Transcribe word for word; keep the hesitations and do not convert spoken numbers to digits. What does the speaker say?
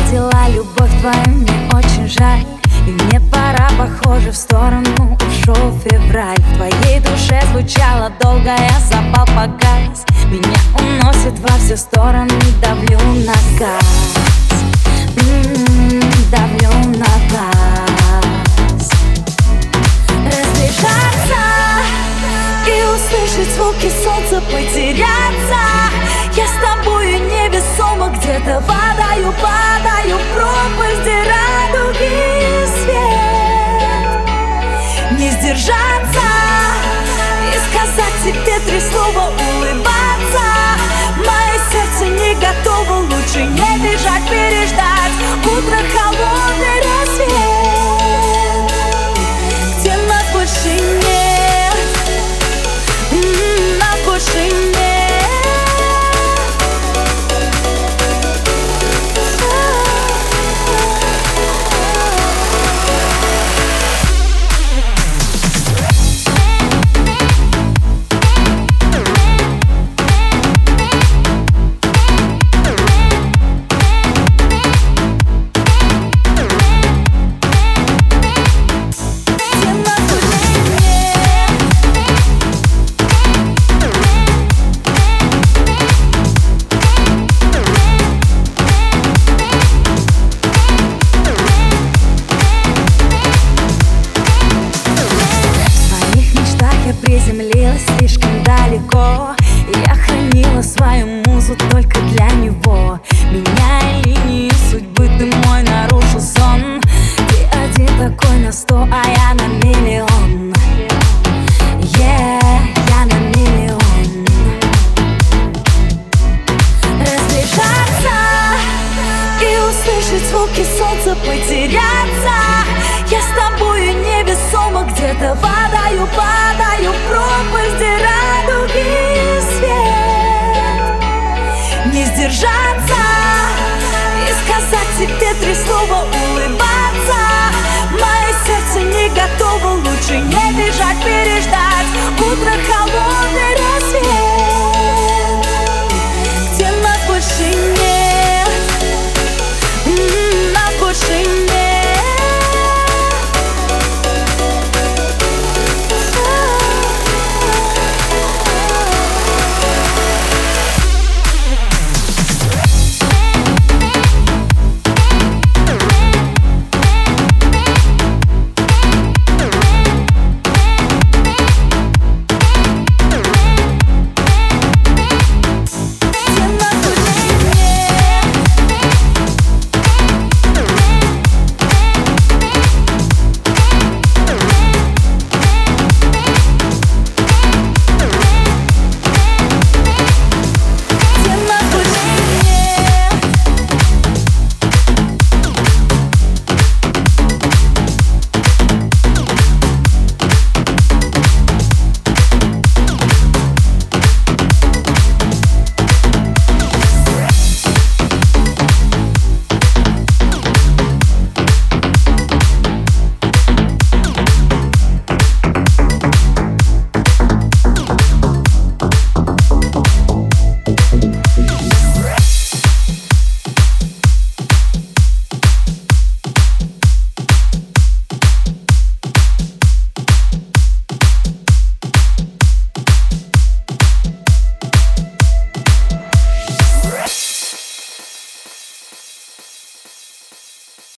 Портила любовь твою, мне очень жаль. И мне пора, похоже, в сторону ушел февраль. В твоей душе звучало долго, я запал погас. Меня уносит во все стороны, давлю на газ. М-м-м, давлю на газ. Разбежаться и услышать звуки солнца, потеряться. Я с тобою невесомо, где-то падаю, падаю в пропасть, где радуги свет. Не сдержаться и сказать тебе три слова, улыбаться. Мое сердце не готово, лучше не бежать, переждать утро, холодный рассвет, где нас больше нет, м-м, нас больше нет. Приземлилась слишком далеко, и я хранила свою музу только для него. Меняя линии судьбы, ты мой нарушил сон. Ты один такой на сто, а я на миллион. Yeah, я на миллион. Разбежаться и услышать звуки солнца, потеряться. Я с тобою невесомо, где-то падаю, падаю в пропасть.